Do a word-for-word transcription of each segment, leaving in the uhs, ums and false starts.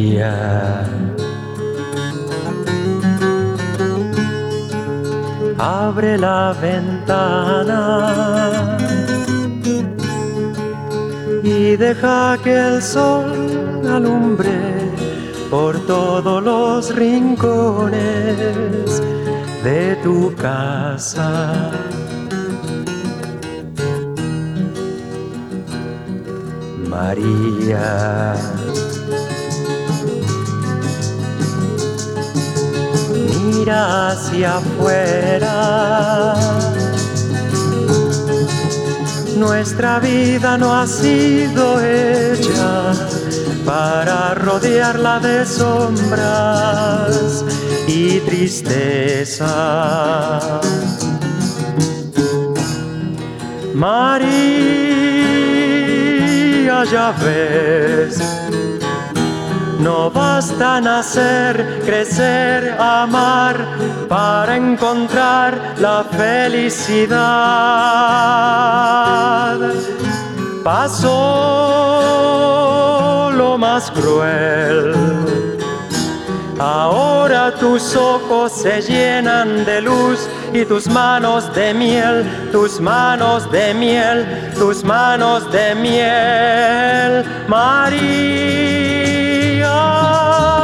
María, abre la ventana y deja que el sol alumbre por todos los rincones de tu casa. María, mira hacia afuera. Nuestra vida no ha sido hecha para rodearla de sombras y tristeza. María, ya ves, no basta nacer, crecer, amar para encontrar la felicidad. Pasó lo más cruel. Ahora tus ojos se llenan de luz y tus manos de miel, tus manos de miel, tus manos de miel, María.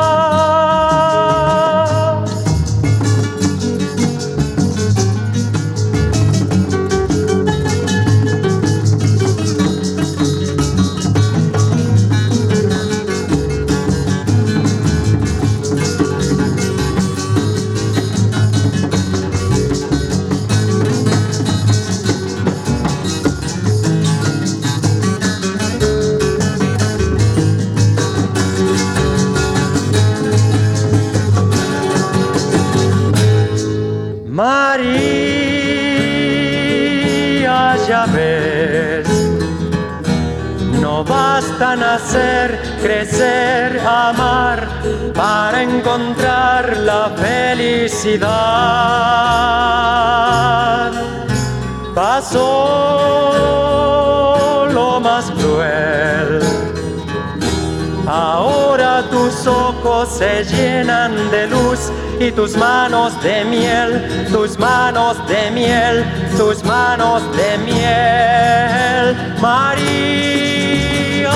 María, ya ves, no basta nacer, crecer, amar para encontrar la felicidad. Pasó lo más cruel. Ahora tus ojos se llenan de luz y tus manos de miel, tus manos de miel, tus manos de miel, María.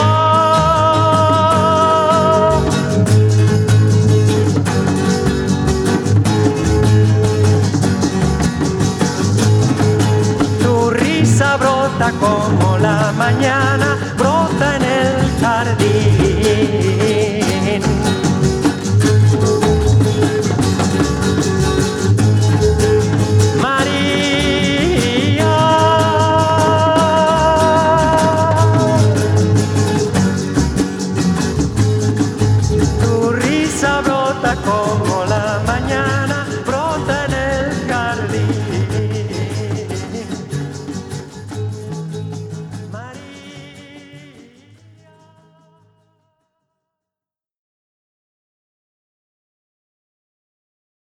Tu risa brota como la mañana